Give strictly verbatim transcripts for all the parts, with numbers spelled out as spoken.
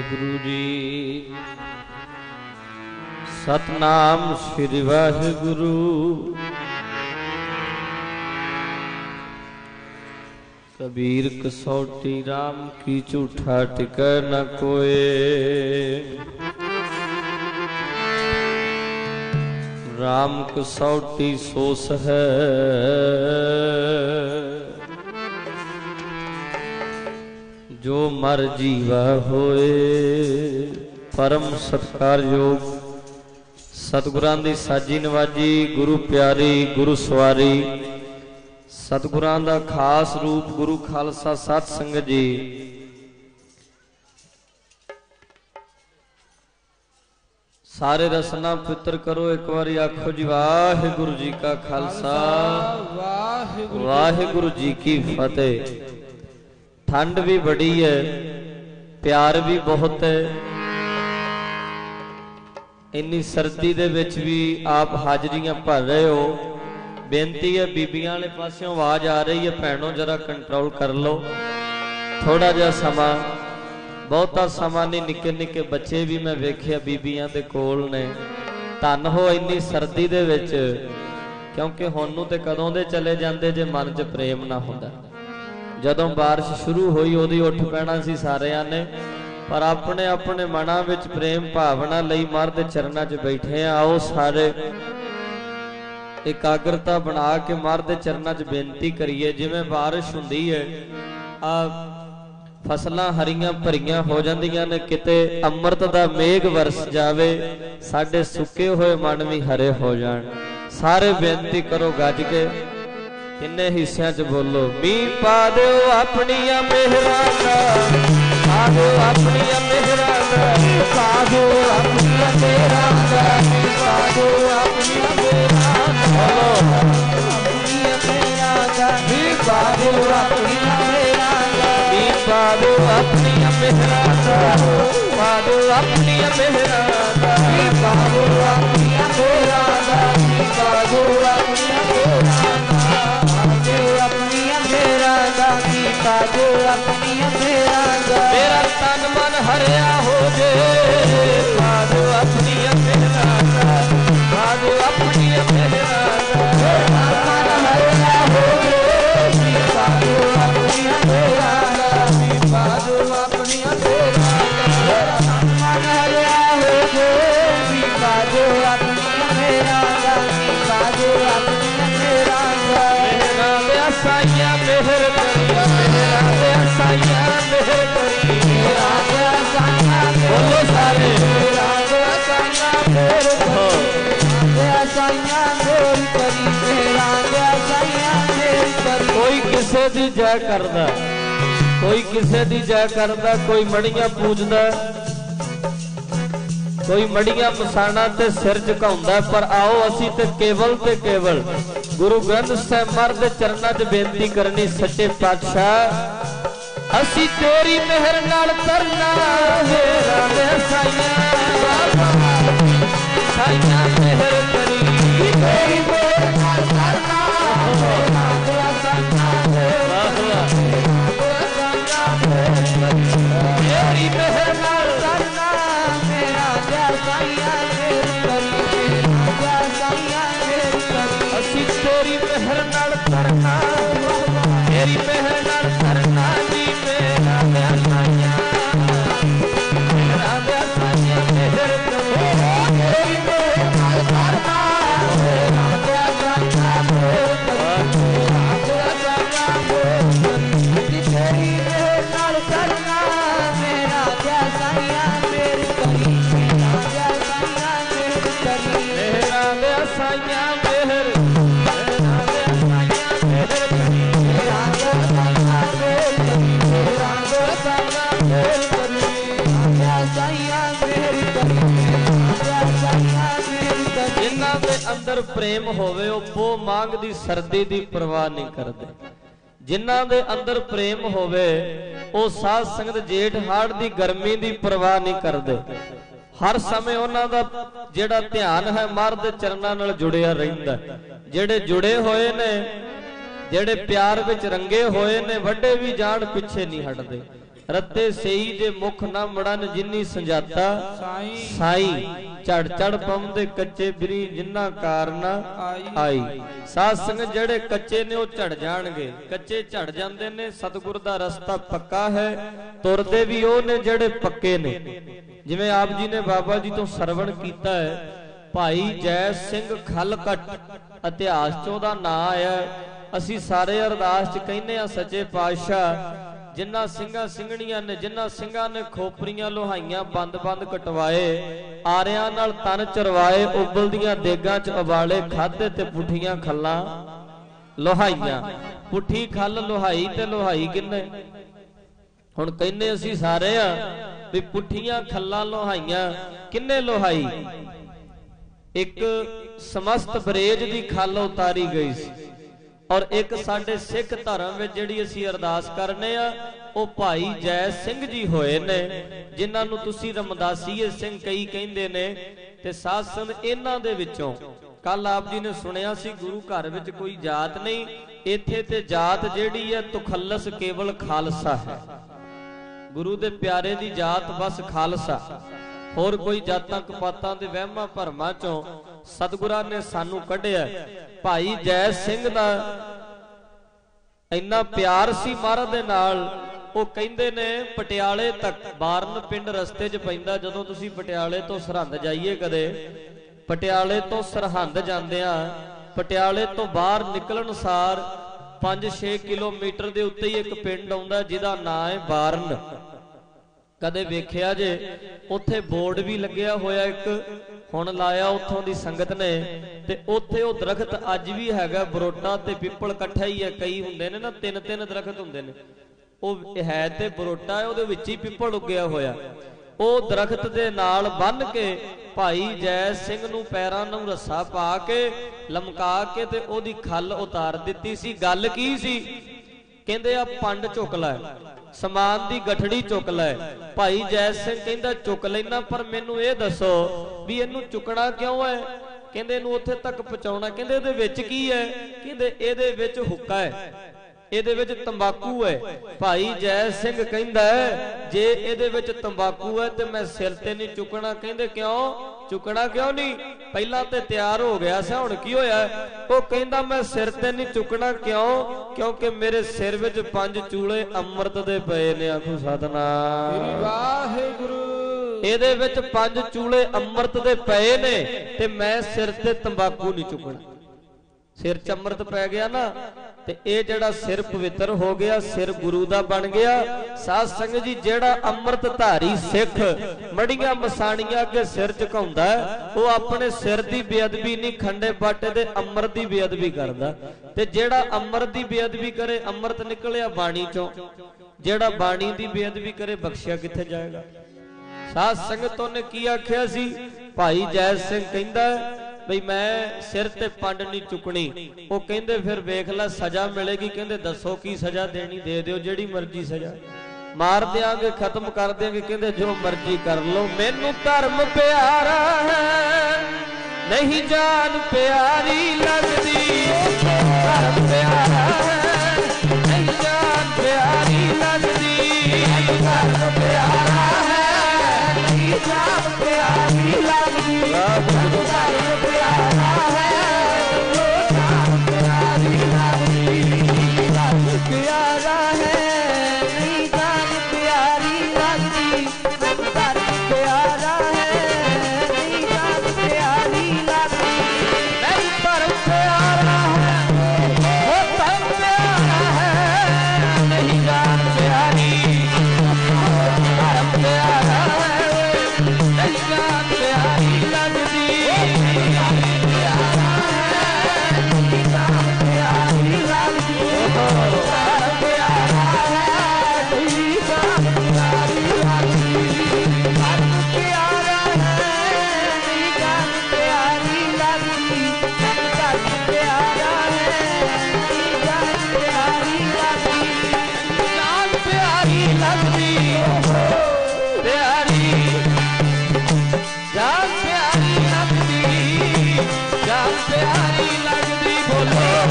वाहिगुरु जी। सतनाम श्री वाहिगुरु। कबीर कसौटी राम की झूठा टिकै न कोय। राम कसौटी सोस है जो मर जीवा होए। परम सत्कारयोग सतगुरां दी साजी नवाजी गुरु प्यारी गुरु सवारी सतगुरां दा खास रूप गुरु खालसा सत संगत जी। सारे रसना पितर करो एक बारी आखो जी वाहिगुरु जी का खालसा वाहिगुरु जी की फतेह। ठंड भी बड़ी है, प्यार भी बहुत है। इन्नी सर्दी दे विच भी आप हाजरियां भर रहे हो। बेनती है बीबियां वाले पासों आवाज आ रही है, भैनों जरा कंट्रोल कर लो थोड़ा जिहा समा। बहुता समा नहीं, निक्के निक्के बच्चे भी मैं वेखिया बीबियां दे कोल ने। धन हो इन्नी सर्दी दे विच, क्योंकि हुण नूं ते कदों दे चले जांदे जे मन च प्रेम ना हुंदा। जदों बारिश शुरू हुई उदी उठ पैना सी सारियां ने, पर अपने अपने मनां विच प्रेम भावना लई मार दे चरनां च बैठे। आओ सारे एकाग्रता बना के मार दे चरनां च बेनती करिए। जिवें बारिश हुंदी है आ फसलां हरियां भरियां हो जांदियां ने, किते अमृत दा मेघ वरस जावे, साडे सुके होए मन भी हरे हो जाण। सारे बेनती करो गज के, किन्ने हिस्सियां च बोलो। मींह पा दो अपनियां मेहरां दा, पा दो अपनियां मेहरां दा, पा दो अपनियां मेहरां दा, पा दो अपनियां मेहरां दा, अपनियां मेहरां दा, पा दो अपनियां मेहरां दा, पा दो अपनियां मेहरां दा, पा दो अपनियां मेहरां दा, पा दो अपनियां मेहरां दा, पा दो अपनियां मेहरां दा। मेरा तन मन हरिया हो जे, पा दो अपनियां मेहरां दा, पा दो अपनियां मेहरां दा। मेरा मन हरिया हो जे, पा दो अपनियां मेहरां दा, पा दो अपनियां मेहरां दा। मेरा मन हरिया हो जे, पा दो अपनियां मेहरां दा, पा दो अपनियां मेहरां दा। मेहरां दे साईं मेहर करी, मेहरां दे साईं मेहर करी, मेहरां दे साईं बोलो सारे, मेहरां दे साईं मेहर करी, मेहरां दे साईं मेहर करी, मेहरां दे साईं मेहर करी। कोई किसे दी जय करदा, कोई किसे दी जय करदा, कोई मड़ियां पूजदा, कोई मड़ियां मसाणा ते सिर झुकाउंदा। पर आओ असी ते केवल ते केवल गुरु ग्रंथ साहिब महाराज दे चरनां च बेनती करनी। सच्चे पातशाह असी तेरी मेहर नाल तरना, मेहरां दे साईं साईं मेहर करी, तेरी मेहर नाल तरना, मेहरां दे साईं तेरी मेहर नाल तरना, मेहरां दे साईं मेहर करी, मेहरां दे साईं मेहर करी। असी तेरी मेहर नाल तरना, तेरी मेहर नाल तरना जी, मेहरां दे साईं मेहरां दे साईं मेहर करी, तेरी मेहर नाल तरना, मेहरां दे साईं मेहर करी, मेहरां दे साईं मेहर करी। तेरी मेहर नाल तरना, मेहरां दे साईं मेहर करी, मेहरां दे साईं मेहर करी, मेहरां दे साईं मेहर, मेहरां दे साईं मेहर करी, मेहरां दे साईं मेहर करी, मेहरां दे साईं मेहर करी, मेहरां दे साईं मेहर करी, मेहरां दे साईं मेहर करी। जिन्हां दे अंदर प्रेम होवे ओ पो मांग दी सर्दी दी परवाह नहीं करदे। जिन्हां दे अंदर प्रेम होवे ओ साध संगत जेठ हाड़ दी गर्मी दी परवाह नहीं करदे। हर समय उन्हां दा जिहड़ा ध्यान है महाराज दे चरनां नाल जुड़िया रहिंदा। जिहड़े जुड़े होए ने, ਜਿਹੜੇ ਪਿਆਰ ਵਿੱਚ ਰੰਗੇ ਹੋਏ ਨੇ ਵੱਡੇ ਵੀ ਜਾਣ ਪਿੱਛੇ ਨਹੀਂ ਹਟਦੇ। रत्ते सेई जे मुख न मड़न जिन्नी संजाता साई झड़ झड़ पवंदे कच्चे बिरी जिन्ना कारना आई। साध संगत जेड़े कच्चे ने वो झड़ जाणगे, कच्चे झड़ जांदे ने। सतगुर दा रस्ता पक्का है, तुरदे भी वो ने जेड़े पक्के ने। जिवें आप जी ने बाबा जी तो सरवण कीता है, भाई जै सिंह खलकट इतिहास चों दा नां आया। असीं सारे अरदास च कहने आ सच्चे पातशाह जिन्ना ਸਿੰਘਾਂ ਸਿੰਘਣੀਆਂ ने, जिन्ना ਸਿੰਘਾਂ ने खोपरियां लोहाइयां बंद बंद कटवाए, आरियां नाल तन चरवाए, उबलदियां देगां च उबाले खाधे ते पुठियां खल्लां लोहाइयां। पुठी खल लोहाई ते लोहाई किन्ने? हुण कहने असीं सारे आ भी पुठियां खल्लां लोहाइयां किन्ने लोहाई? एक समस्त बरेज दी खल उतारी गई सी। और एक साडे सिख धर्म में जिहड़ी असीं अरदास करने आ वो भाई जै सिंह जी होए ने, जिन्हां नूं तुसीं रमदासीए सिंह कई कहिंदे ने। ते साध संगत इन्हां दे विचों कल आप जी ने सुनिया सी गुरु घर विच कोई जात नहीं, इत्थे ते जात जिहड़ी है तुखल्लस केवल खालसा है। गुरु दे प्यारे दी जात बस खालसा, होर कोई जातां कपातां दे वहमां भरमां चों सतगुरां ने सानू कढिया। भाई जै सिंह दा इन्ना प्यार सी महाराज दे नाल, वो कहिंदे ने पटियाले तक बाਰਨ पिंड रस्ते च पैंदा। जदों तुसीं पटियाले तो सरहंद जाइए, कदे पटियाले तो सरहंद जांदिआं पटियाले तो बाहर निकलण सार पांच छे किलोमीटर दे उत्ते ही एक पिंड आउंदा जिहदा नां है बाਰਨ। कदे वेखिया जे उत्थे बोर्ड भी लग्या होया, एक हुण लाया उत्थों दी संगत ने। ते उत्थे वो दरखत अज भी हैगा, बरोटा ते पिपल इकट्ठा ही है। कई हुंदे ने ना तीन तीन दरखत हुंदे ने, वो है ते बरोटा है, उहदे विच ही पिपल उगया होया। वो दरखत दे नाल बन के भाई जै सिंह नूं पैरां नूं रस्सा पा के लमका के ते ओदी खल उतार दित्ती सी। गल की सी? कहंदे आ पंड चुक लै, समान दी गठड़ी चुक लै। भाई जै सिंह कहंदा चुक लैना, पर मैनू ये दसो भी इहनू चुकना क्यों है? कहंदे इहनू उत्थे तक पहुंचाउणा। कहंदे इहदे विच की है? कहंदे इहदे विच हुक्का है, इहदे विच तंबाकू है। भाई जै सिंह कहंदा जे इहदे विच तंबाकू है ते मैं सिर ते नहीं चुकना। कहंदे क्यों चुकना क्यों नहीं? पहला ते तैयार हो गया सा, हुण की होया? वो कहंदा मैं सिर ते नहीं चुकना। क्यों? क्योंकि मेरे सिर विच पंज चूले अमृत दे पए ने। आखो सतनाम वाहिगुरू। इहदे विच पंज चूले अमृत दे पए ने ते मैं सिर ते तंबाकू नहीं चुकना। सिर च अमृत पै गया ना, ते ये जड़ा सिर पवित्र हो गया, सिर गुरु दा बन गया। साध संगत जी जेड़ा अमृत धारी सिख मड़ियां मसाणियां अगे सिर झुकाउंदा है, वो अपने सिर दी बेअदबी नहीं, खंडे बाटे दे अमृत दी बेअदबी करदा। ते जेड़ा अमृत दी बेअदबी करे, अमृत निकलिया बाणी चों, जेड़ा बाणी दी बेअदबी करे बख्शिया किथे जाएगा? साध संगतों ने की आख्या सी? भाई जै सिंह कहंदा बई मैं सिर ते पंड नहीं चुकनी। वो कहंदे फिर वेख ला सजा मिलेगी। कहंदे दसो की सजा देनी? दे दिओ जेड़ी मर्जी सजा, मार देंगे, खत्म कर देंगे। कहंदे जो मर्जी कर लो, मैनू धर्म प्यारा है, नहीं जान प्यारी लगदी। धर्म प्यारा है, नहीं जान प्यारी लगदी। धर्म प्यारा है, नहीं जान प्यारी लगदी। धर्म प्यारा है, जान प्यारी लगदी। धर्म प्यारा है, नहीं जान प्यारी लगदी। धर्म प्यारा है, नहीं जान प्यारी लगदी। नहीं धर्म प्यारा है, वो धर्म प्यारा है, नहीं जान प्यारी। धर्म प्यारा है, नहीं जान प्यारी लगदी।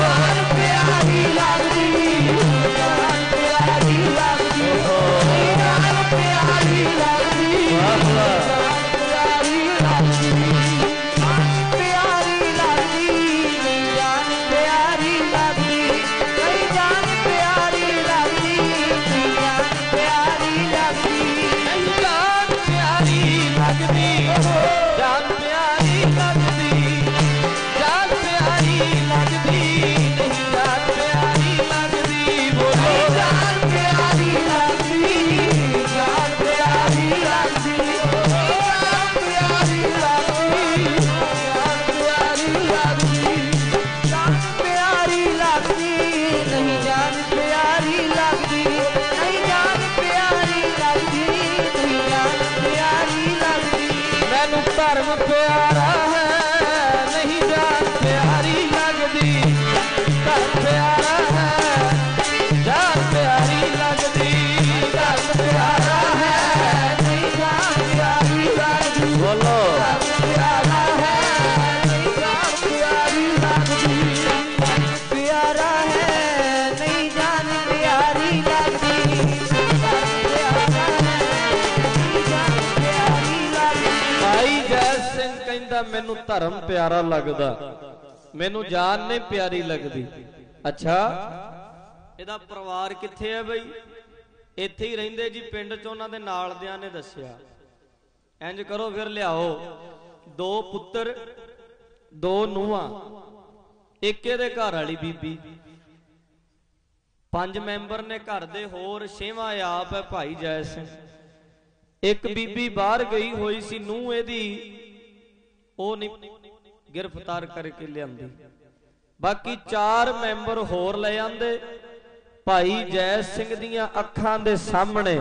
प्यारी लगदी, जान प्यारी लगदी, जान प्यारी लगदी। कहता मैनू धर्म प्यारा लगदा, मैनू जान नहीं प्यारी लगदी। अच्छा इहदा परिवार कित्थे है बई? इत्थे ही रहिंदे जी, पिंड च उन्हां दे नाल दियां ने दस्सिया। इंज करो फिर लियाओ दो पुत्तर दो नूहां, एक इहदे घर वाली बीबी, पंज मैंबर ने घर दे, होर छेवां आप है भाई जै सिंह। एक बीबी बाहर गई हुई सी, नूह इहदी ओह नहीं गिरफ्तार करके लियांदी। बाकी चार मैंबर होर ले आंदे। भाई जै सिंह दियां अखां दे सामने,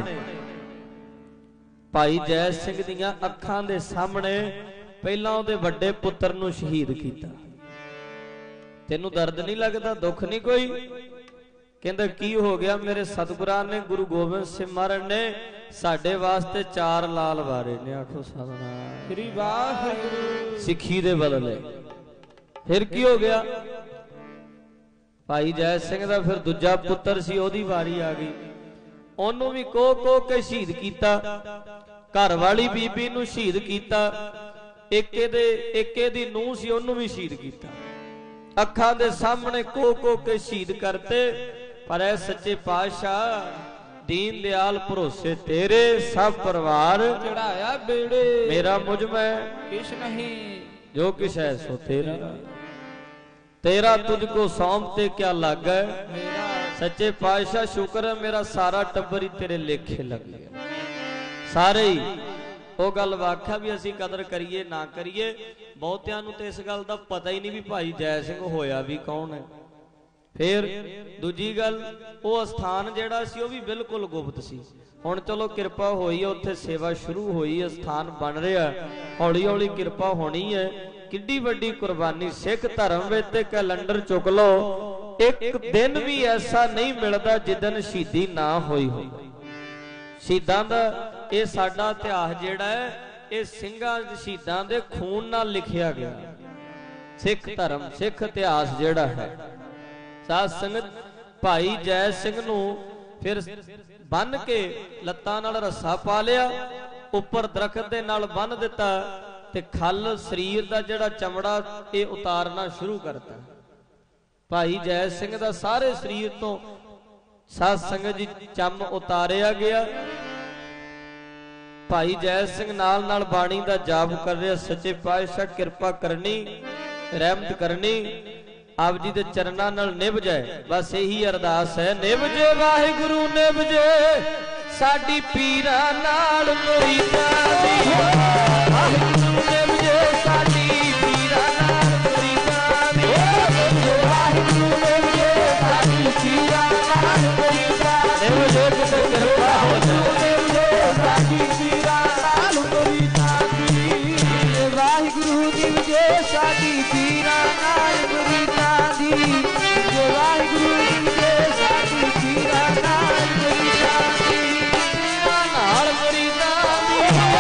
भाई जै सिंह दियां अखां दे सामने पहलां उहदे वड्डे पुत्तर नूं शहीद कीता। तैनूं दर्द नहीं लगदा, दुख नहीं कोई? कहंदा की हो गया? मेरे सतगुरां ने, गुरु गोबिंद सिंह महाराज ने साडे वास्ते चार लाल वारे ने। आखो सतनाम श्री वाहिगुरू। सिੱਖੀ दे बदले फिर की हो गया? भाई जै सिंह दा फिर दूजा पुत्तर सी, ओदी वारी आ गई, ओनू भी कोह कोह के शहीद कीता। घर वाली बीबी नू शहीद कीता। एके दे एके दी नूह सी, ओनू भी शहीद कीता। अखां दे सामने कोह कोह के शहीद करते। पर ऐ सच्चे पातशाह दीन दयाल भरोसे तेरे, सब परिवार चढ़ाया बेड़े, मेरा मुझ में किश नहीं, जो किश है सो तेरा, तेरा तुझको सौंपते क्या लग गए मेरा। सच्चे पातशाह शुक्र है मेरा सारा टब्बर ही तेरे लेखे लग गया। सारे ही वो गल वाख्या भी असी कदर करिए ना करिए, बहुतियां नूं ते इस गल दा पता ही नहीं भी भाई जै सिंह होया भी कौन है। फिर दूजी गल, वो अस्थान जिहड़ा सी वो भी बिल्कुल गुप्त सी। हुण चलो किरपा होई है, उत्थे सेवा शुरू होई, अस्थान बन रहा, हौली हौली किरपा होनी है। किड्डी वड्डी कुर्बानी सिख धर्म विच ते कैलेंडर चुक लो, एक दिन भी ऐसा नहीं मिलता जिदन शहीदी ना होई हो। शहीदां दा ये साडा इतिहास जिहड़ा है, ये सिंघां शहीदां दे खून नाल लिखिया गया। सिख धर्म सिख इतिहास जिहड़ा है। साध संगत भाई जै सिंह नूं फिर बन के लत्तां नाल रस्सा पा लिया, उपर दरखत दे नाल बन दिता, ते खल शरीर दा जिहड़ा चमड़ा ये उतारना शुरू करता। भाई जै सिंह दा सारे शरीर तो साध संगत जी चम उतारिया गया। भाई जै सिंह नाल नाल बाणी दा जाप कर रहा। सच्चे पातशाह किरपा करनी, रहमत करनी, आप जी दे चरना नाल निभ जाए, बस यही अरदास है। निभ जे वाहिगुरु निभ जे साडी पीरा नाल मुरीदां दी, वाहिगुरु निभ जे साडी पीरा नाल मुरीदां दी, वाहिगुरु निभ जे साडी पीरा नाल मुरीदां दी, निभ जे किते किरपा हो जाए, निभ जे साडी पीरा नाल मुरीदां दी, वाहिगुरु निभ जे साडी पीरा नाल मुरीदां दी, वाहिगुरु निभ जे साडी पीरा नाल मुरीदां दी, पीरा नाल मुरीदां दी,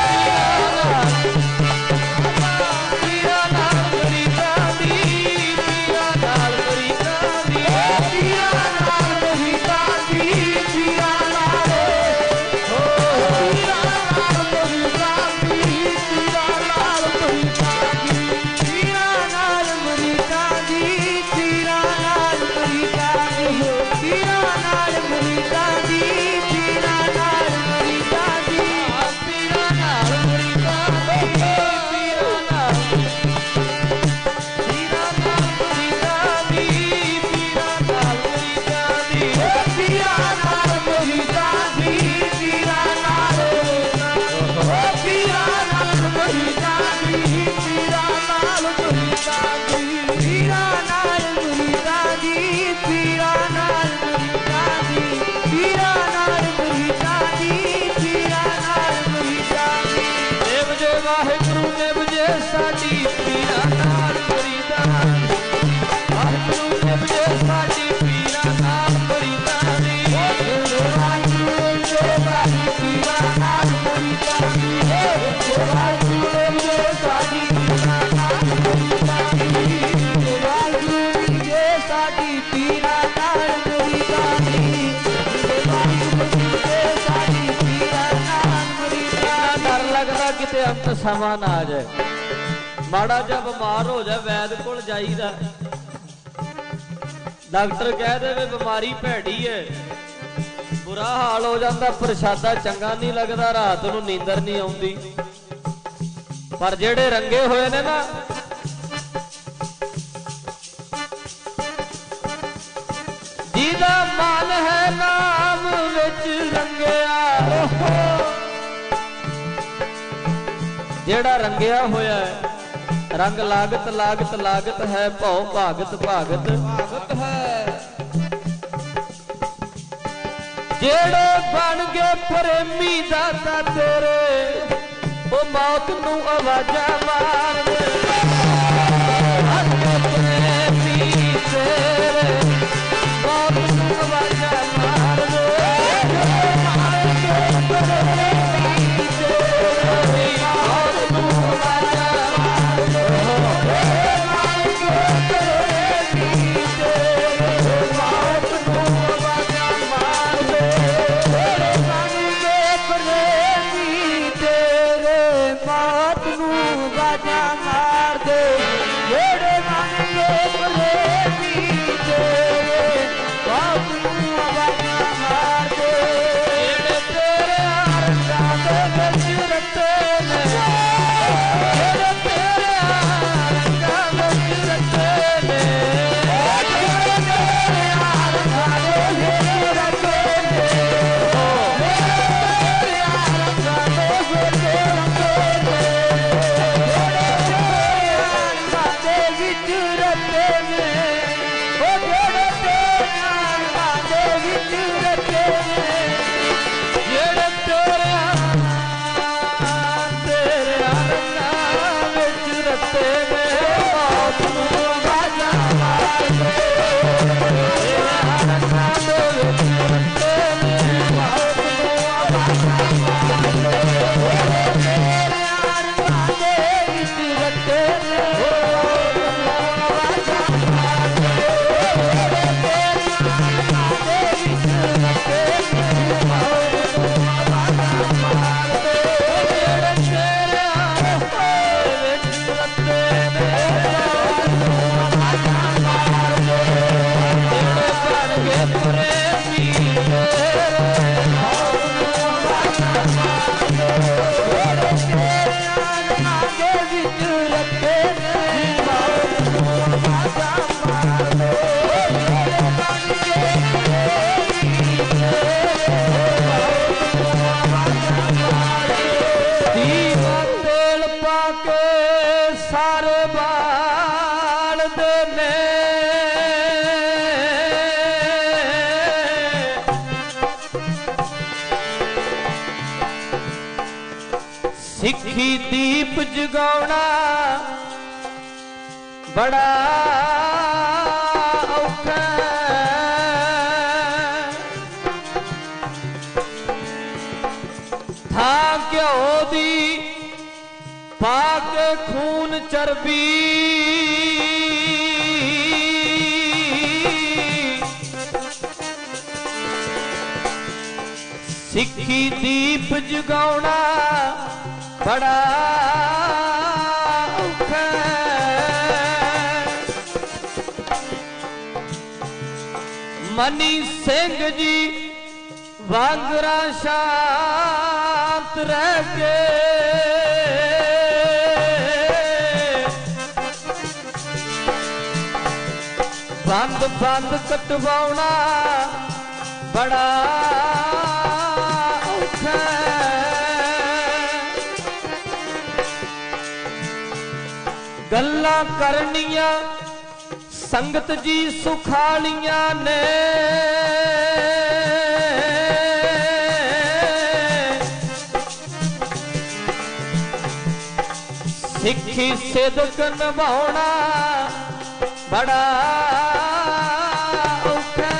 पीरा नाल मुरीदां दी, पीरा नाल मुरीदां दी, पीरा नाल मुरीदां दी, पीरा नाल हो पीरा नाल मुरीदां दी, पीरा नाल मुरीदां दी, पीरा नाल मुरीदां दी, पीरा नाल मुरीदां दी, पीरा नाल मुरीदां दी, पीरा नाल मुरीदां दी, पीरा नाल मुरीदां दी, पीरा नाल पीरा नाल मुरीदां दी, पीरा नाल मुरीदां दी, पीरा नाल मुरीदां दी, पीरा नाल ओ पीरा नाल मुरीदां दी, पीरा नाल मुरीदां दी, पीरा नाल मुरीदां दी, पीरा नाल मुरीदां दी, पीरा नाल मुरीदां दी, पीरा नाल मुरीदां दी, निभ जे वाहिगुरु निभ जे साडी पीरा नाल मुरीदां दी, वाहिगुरु निभ जे साडी पीरा नाल मुरीदां दी, वाहिगुरू निभ जे साडी पीरा नाल मुरीदां दी, वाहिगुरू निभ जे साडी पीरा नाल मुरीदां दी, वाहिगुरू निभ जे साडी पीरा नाल मुरीदां दी, वाहिगुरू निभ जे साडी पीरा नाल मुरीदां दी। डर लगदा किते अंत समा ना आ जाए, माड़ा जा बीमार हो जाए वैद कोल जाईदा, डॉक्टर कह दे बीमारी भैड़ी है, बुरा हाल हो जाता, प्रसादा चंगा नहीं लगता, रात नूं नींदर नहीं आउंदी। पर जेड़े रंगे हुए ने ना जिहदा मन है नाम विच रंगिया, जेड़ा रंगिया होया है रंग लागत लागत लागत है, भौ भागत भागत भागत है। जेड़े बन गए प्रेमी दाता तेरे ओ मौत नू आवाजा मार दे, प्रेमी तेरे मौत नू आवाजा मार दे, प्रेमी तेरे मौत नू आवाजा मार दे, प्रेमी तेरे मौत नू आवाजा मार दे, प्रेमी तेरे मौत नू आवाजा मार दे, जेड़े मन के प्रेमी तेरे मौत नू आवाजा मार दे, जेड़े तेरे अरशां दे विच रते ने, जेड़े तेरे अरशां विच रते ने, जेड़े तेरे अरशां दे विच रते ने, तेरे अरशां दे विच रते ने, जेड़े तेरे अरशां दे विच रते ने, ओ जेड़े तेरे अरशां दे विच रते ने, जेड़े तेरे तेरे अरशां विच रते ने, मौत नू आवाजा मार दे, तेरे अरशां दे विच रते ने, मौत नू आवाजा मार दे, तेरे अरशां दे विच रते ने, मौत नू आवाजा मार दे, तेरे अरशां दे विच रते ने, मौत नू आवाजा मार दे, जेड़े तेरे अरशां विच रते ने, मौत नू आवाजा मार दे, जेड़े बन गए प्रेमी तेरे मौत नू आवाजा मार दे, जेड़े तेरे अरशां दे विच रते ने, मौत नू आवाजा मार दे, जेड़े बन गए प्रेमी तेरे मौत नू आवाजा मार दे, दीवा तेल पाके सारे बाल दे ने, सिक्खी दीप जगाउणा बड़ा औखा था, घ्यो दी पाके खून चर्बी, सिक्खी दीप जगाउणा बड़ा औखा, मनी सिंह जी वांगरा शांत रह के, बंद बंद कटवाउणा बड़ा औखा, गल्लां करनियां संगत जी सुखालियां ने, सिक्खी सिदक निभाउणा बड़ा औखा,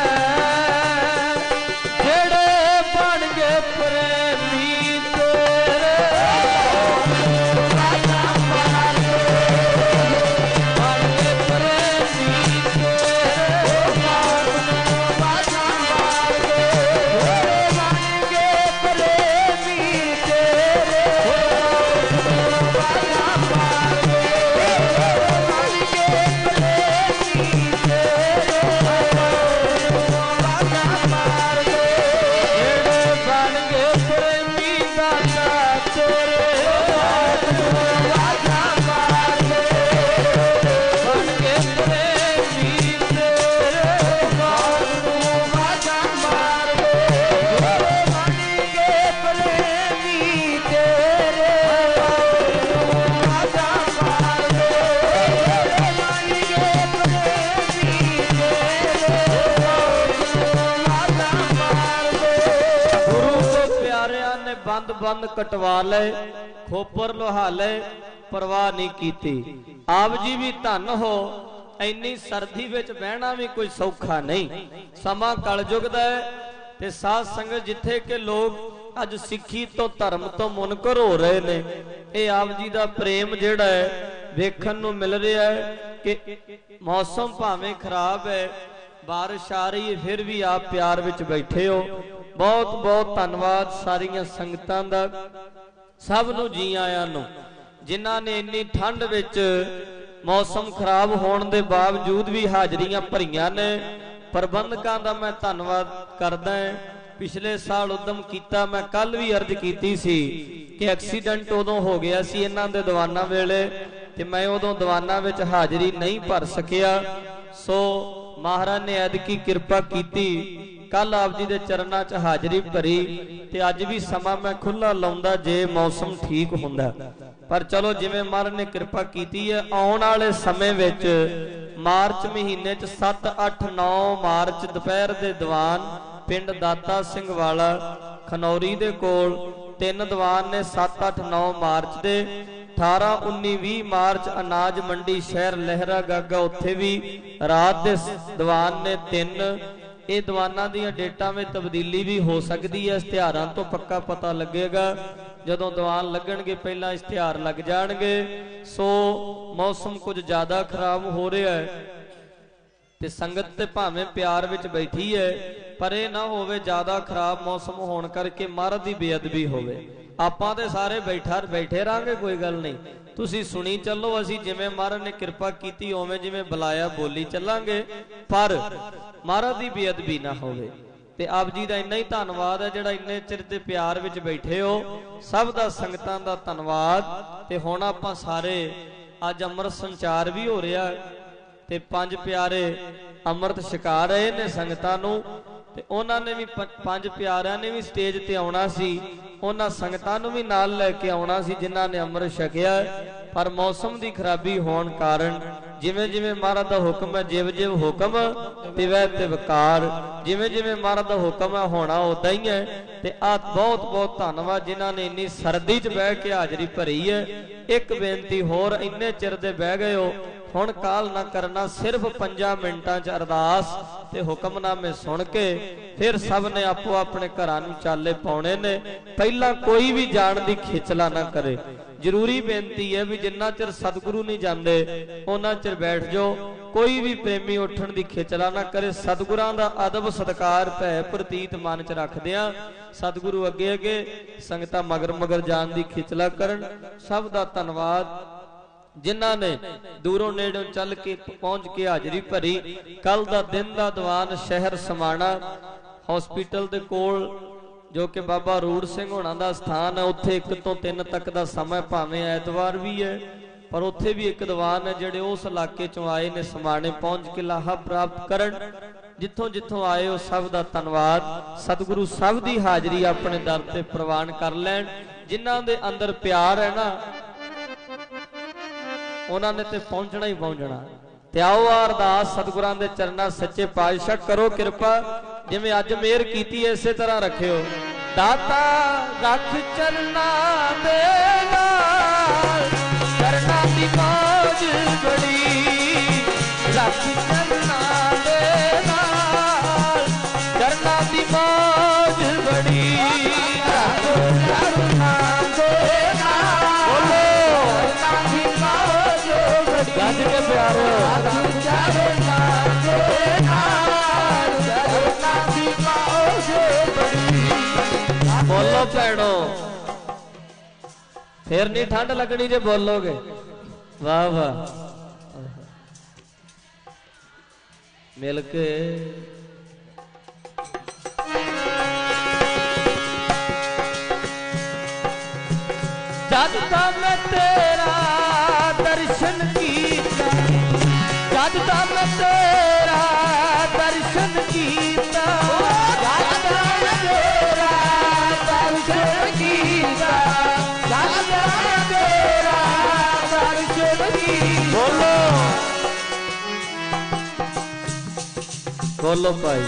जेड़े बन गए प्रेमी तेरे आवाजा मार दे, बन गए प्रेमी तेरे मौत नू आवाजा मार दे, जेड़े बन गए प्रेमी तेरे मौत नू आवाजा मार दे, के प्रेमी दाता तेरे आवाजा मार दे बन के प्रेमी तेरे आवाजा मार दे बन के प्रेमी तेरे आवाजा मार दे बन के प्रेमी तेरे आवाजा मार दे। गुरु के प्यारिਆਂ ने बंद बंद कटवा ले खोपर लोहा ले परवाह नहीं कीती। आप जी भी धन हो इन्नी सर्दी विच बहना भी कोई सौखा नहीं। समा कलयुग दा है ते साध संगत जिथे के लोग अज सिक्खी तो धर्म तो मुनकर हो रहे ने ये आप जी दा प्रेम जिहड़ा है वेखण नूं मिल रहा है कि मौसम भावें खराब है बारिश आ रही है फिर भी आप प्यार विच बैठे हो। बहुत बहुत धन्यवाद सारियां संगतां दा सब नूं जी आयां नूं जिन्हां ने इन्नी ठंड विच मौसम खराब होने के बावजूद भी हाजरियां भरियां ने। प्रबंधकां दा मैं धन्नवाद करदा हां। पिछले साल उद्यम किया मैं कल भी अर्ज की सी कि एक्सीडेंट उदों हो गया सी इन्हां दे दीवाना वेले ते मैं उदों दीवाना विच हाजरी नहीं भर सकिया। सो महाराज ने ऐदकी किरपा की कल आप जी दे चरनां च हाजरी भरी ते अज भी समा मैं खुला लाउंदा जे मौसम ठीक हुंदा। पर चलो जिवें महाराज ने किरपा की है आउण वाले समय विच मार्च महीने च सत्त अठ नौ मार्च दोपहर दे दीवान पिंड दाता सिंह वाला खनौरी दे कोल तीन दीवान ने सत्त अठ नौ मार्च दे अठारह उन्नी भी मार्च अनाज मंडी शहर लहरा गागा उत्थे भी रात दे दीवान ने तीन। ये दीवाना दी डेटा में तब्दीली भी हो सकती है इश्तिहारां तो पक्का पता लगेगा जदों दीवान लगणगे पहला इश्तिहार लग जाणगे। सो मौसम कुछ ज़्यादा खराब हो रहा है ते संगत ते भावें प्यार विच बैठी है पर यह ना होवे ज़्यादा खराब मौसम होने करके महाराज दी बेअदबी होवे। आपां ते सारे बैठा बैठे रहांगे कोई गल नहीं तुसी सुनी चलो असी जिवें महाराज ने किरपा की उवें जिवें बुलाया बोली चलांगे पर महाराज दी बेअदबी ना होवे। ते आप जी दा इन्ना ही धन्नवाद है जिहड़ा इन्ने चिर दे प्यार विच बैठे हो सब दा संगतां दा धन्नवाद। ते हुण आपां सारे अज अमृत संचार भी हो रहा ते पंज प्यारे अमृत छका रहे ने संगतां नूं ते उन्हां ने भी पंज प्यारिਆਂ ने भी स्टेज ते आउणा सी उन्हां संगतां नूं भी नाल लैके आउणा सी जिन्हां ने अमृत छकिया पर मौसम की खराबी होने कारण जिवें जिवें महाराज दा हुक्म है जिव जिव हुक्म तिवै तिवकार जिवें जिवें महाराज दा हुक्म है होना उदा ही है। ते आ बहुत बहुत धन्नवाद जिन्हां ने इन्नी सर्दी च बह के हाजरी भरी है। एक बेनती होर इन्ने चिर दे बह गए हो हुण काल ना करना सिर्फ पंजा मिनटां च अरदास ते हुक्मनामे सुन के फिर सब ने आपो अपने घरां नूं चाले पाउणे ने। पहला कोई भी जाण दी खिचला ना करे। जरूरी बेनती है भी जिन्ना चिर सतगुरु नहीं जाते उन्ना चिर बैठ जाओ। कोई भी प्रेमी उठण दी खिचला ना करे। सतगुरां दा अदब सत्कार भै प्रतीत मन च रखदियां सतगुरु अगे अगे संगतां मगर मगर जान दी खिचला करन। सब दा धन्नवाद जिन्हां ने दूरों नेड़ों चल के पहुंच के हाजरी भरी। कल दा दिन दा दीवान शहर समाणा हॉस्पिटल दे कोल जो कि बाबा रूड़ सिंह होना दा स्थान है उत्थे एक तो तीन तक दा समय भावें ऐतवार भी है पर उत्थे भी एक दीवान है जिहड़े उस इलाके चों आए ने समाणे पहुंच के लाहा प्राप्त करन। जिथों जिथों आए हो सब दा धन्नवाद। सतगुरु सब दी हाजरी अपने दर ते प्रवान कर लैण। जिन्हां दे अंदर प्यार है ना उन्होंने ते पहुंचना ही पहुंचना। ते आओ अरदास सतगुरां दे चरनां सच्चे पातशाह करो किरपा जिवें अज मेहर कीती इसे तरह रखियो। दाता रख चरनां दे नाल चरनां दी मौज बड़ी रख चरनां दे नाल चरनां दी मौज बड़ी रख चरनां दे नाल बोलो चरनां दी मौज बड़ी गज के प्यारो रख चरनां दे नाल चरनां दी मौज बड़ी। बोलो भैणो फिर नहीं ठंड लगनी जे बोलोगे। वाह वाह मिल के जद दा मैं तेरा दर्शन कीता, जद दा मैं तेरा दर्शन कीता, जद दा मैं तेरा दर्शन कीता, जद दा मैं तेरा दर्शन कीता। बोलो बोलो भाई।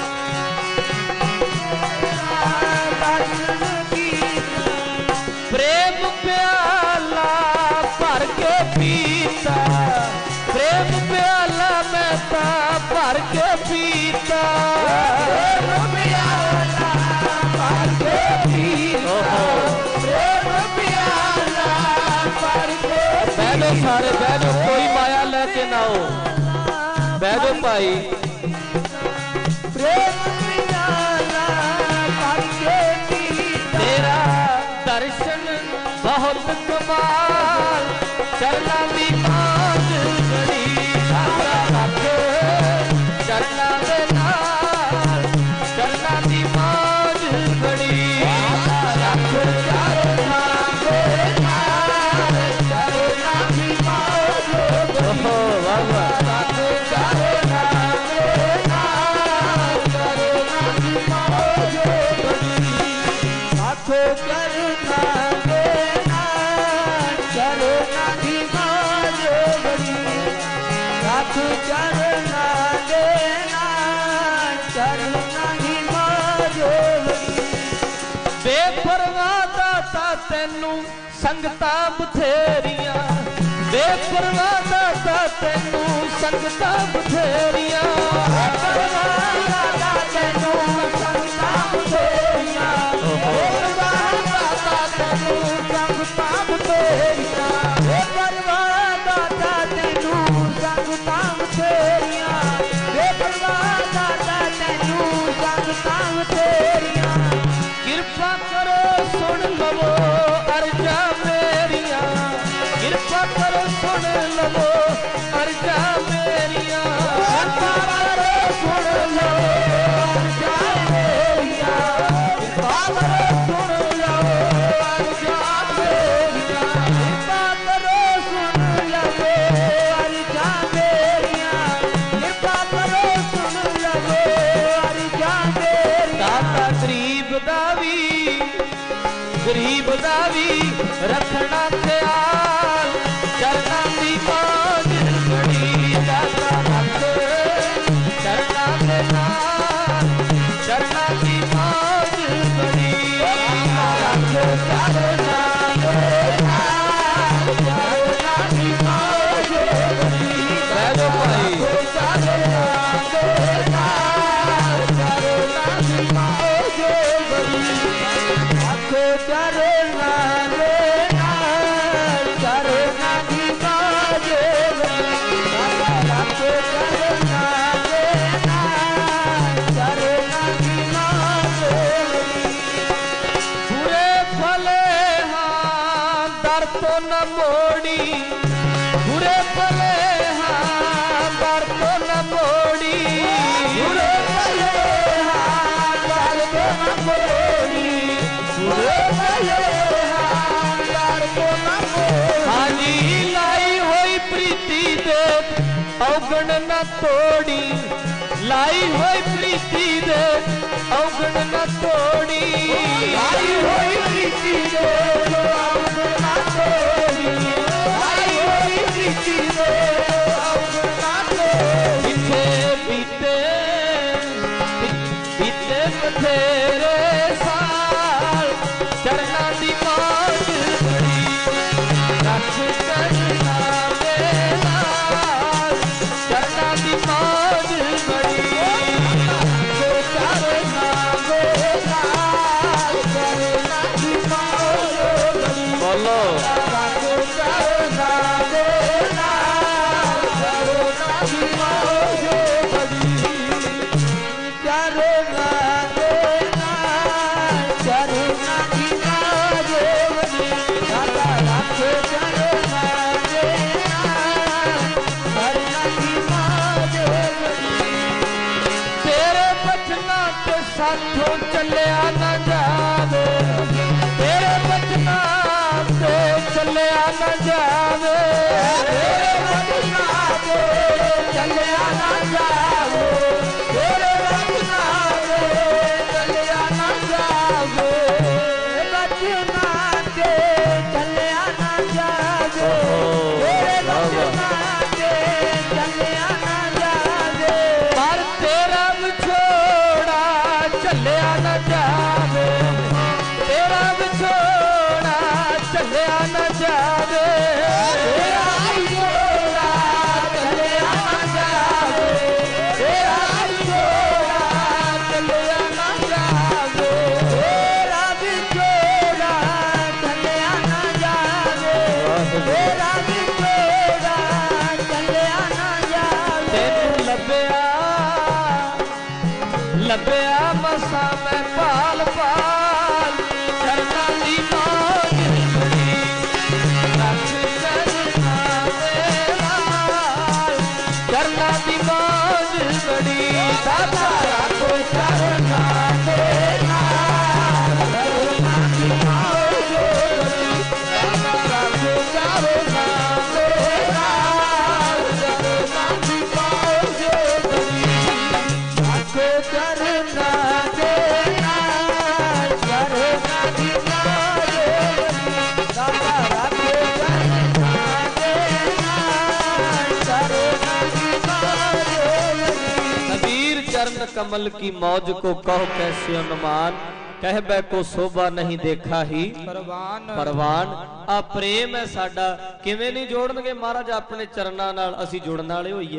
प्रेम प्याला भर के पीता, प्रेम प्याला मैं ता भर के पीता, प्रेम प्याला भर के पीता, प्रेम प्याला भर के। बैठो सारे बैठो, कोई माया लेके ना हो, बैठो भाई। प्रेम प्याला भर के पीता, तेरा दर्शन बहुत कमाल, चरना दी मांग बड़ी रख, चरना दे नाल, चरना दी मांग बड़ी रख, चरना दे नाल, चरना दी मांग बड़ी रख, चरना दे नाल, चरना दी मांग बड़ी रख, चरना चरना देना, चरना ही मारो। बेपरवाह दाता तैनू संगता बथेरिया, बेपरवाह दाता तैनू संगता बथेरिया, बेपरवाह दाता तैनू संगता बथेरिया, बेपरवाह दाता तैनू संगता बथेरिया, बेपरवाह दाता तैनू संगता बथेरिया, बेपरवाह दाता तैनू संगता बथेरिया। कृपा करो सुन लवो अर्जा मेरिया, कृपा करो सुन लवो अर्जा मेरिया, कृपा करो सुन लवो अर्जा मेरिया, कृपा करो सुन लवो अर्जा मेरिया, कृपा करो सुन लवो अर्जा मेरिया, कृपा करो सुन लवो अर्जा मेरिया। दाता गरीब दा वी गरीब दा वी रखना ख्याल, चरना दी मांग बड़ी दाता रख, चरना दे नाल, चरना दी मांग बड़ी रख, चरना दे नाल, चरना दी मांग बड़ी। बैठो भाई। चरना दे नाल, चरना दी मांग बड़ी रख, चरना दे नाल, चरना दी मांग बड़ी रख, चरना दे नाल, चरना दी मांग बड़ी। बुरे भले हाँ दर तो न मोड़ी, बुरे भले हाँ दर तो न मोड़ी, बुरे भले हाँ दर तो न मोड़ी, बुरे भले हाँ दर तो न मोड़ी। हाँ जी लाई होई प्रीति दे अवगण न तोड़ी, लाई होई प्रीति दे अवगण न तोड़ी, लाई होई प्रीति दे अवगण न तोड़ी, लाई होई प्रीति दे अवगण न तोड़ी। बीते बीते बीते बथेरे साल, चरना दी मांग बड़ी रख, चरना दे नाल, चरना दी मांग बड़ी रख, चरना दे नाल, चरना दी मांग बड़ी। बोलो रख, चरना दे नाल, चरना दी मांग बड़ी, चरना दे नाल, चरना दी मांग बड़ी दाता रख, चरना दे नाल, चरना दी मांग बड़ी। तेरे बचना ते साथों चलिया न जावे, तेरे बचना ते जावे तेरे बचना दे चलिया ना जावे तेरे बचना दे चलिया ना जावे बचना दे चलिया ना जावे तेरे बचना दे चलिया ना जावे पर तेरा विछोड़ा चलिया ना जावे तेरा विछोड़ा चलिया ना जावे तेरा विछोड़ा चलिया ना जावे तेरा विछोड़ा चलिया ना जावे तेरा विछोड़ा चलिया ना जावे तेरा विछोड़ा चलिया ना जावे तेनू लभया लभया मसा मैं पाल पाल करना दी मौज बड़ी रख करना मेरा करना दी मौज बड़ी दादा रखो करना मेरा करना दी मौज बड़ी दादा रखो करना मेरा करना दी मौज बड़ी रखो करना देना करना दी मौज दादा रखो करना देना करना दी मौज कबीर चरण कमल की मौज को कहो कैसे अनुमान कह बै को शोभा नहीं देखा ही परवान परवान आ प्रेम है साडा किवें नहीं जोड़नगे महाराज अपने चरणां नाल असीं जुड़न वाले होईए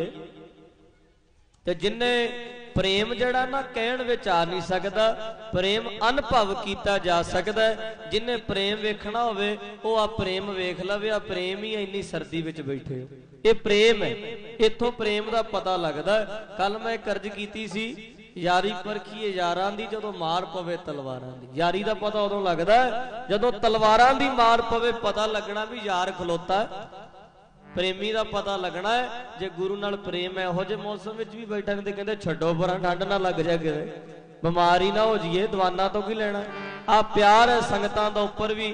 ते जिन्ने प्रेम जड़ा ना कहण विच आ नहीं सकदा प्रेम अनुभव कीता जा सकदा जिन्ने प्रेम वेखना होवे ओ आ प्रेम वेख लवे आ प्रेम ही इन्नी सर्दी विच बैठे हो ये प्रेम है इत्थों प्रेम दा पता लगदा कल मैं कर्ज कीती सी यारी परखीए यारां दी जदों मार पवे तलवारां दी यारी दा पता उदों लगदा जदों तलवारां दी मार पवे पता लगना भी यार खलोता प्रेमी दा पता लगना है जे गुरु नाल प्रेम है इहो जे मौसम विच भी बैठक ते कहंदे छड्डो परां ठंड ना लग जाए किते बीमारी ना हो जाइए दवाना तो की लेना आ प्यार है संगतां दा उपर भी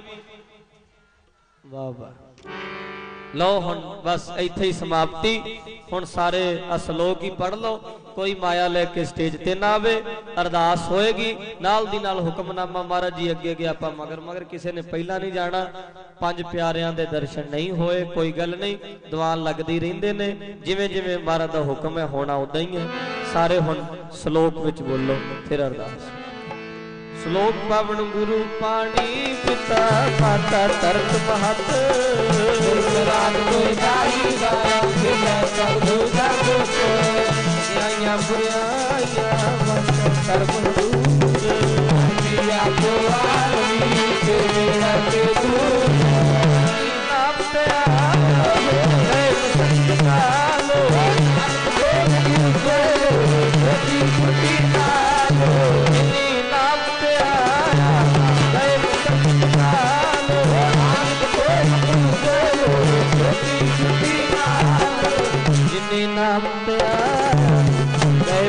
वाह वाह लो हुण बस इत्थे ही समाप्ति हुण सारे असलोक ही पढ़ लो कोई माया लेके स्टेज ते ना आवे अरदास होएगी नाल दी नाल हुक्मनामा महाराज जी अगे अगे आपां मगर मगर किसी ने पहला नहीं जाना पंज प्यारियां दे दर्शन नहीं होए कोई गल नहीं दीवान लगदी रहिंदे ने जिवें जिवें महाराज दा हुक्म है होना उदां ही है सारे हुण श्लोक विच बोलो फिर अरदास श्लोक पवन गुरु पानी पिता माता तरत महत रात कोई दाई गाया खिला प्रभु जग को न्याया बुराया मन सर्व दूर दिया को आलमी के मेरा के दूर नाम पे आए संतालो कोटि कोटि नालो जिन्हें नाम पे आया गए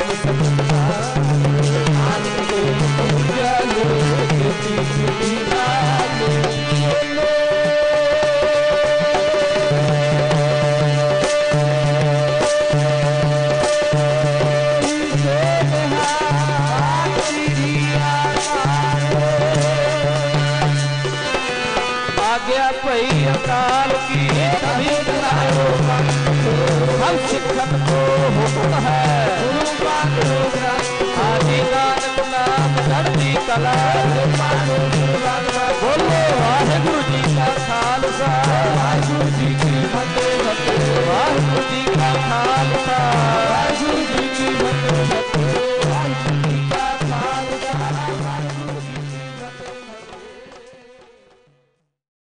आज्ञा भई अकाल की तभी बुलायो हम शिक्षक को हुक्म है गुरु आदि नानक नाम धरती कला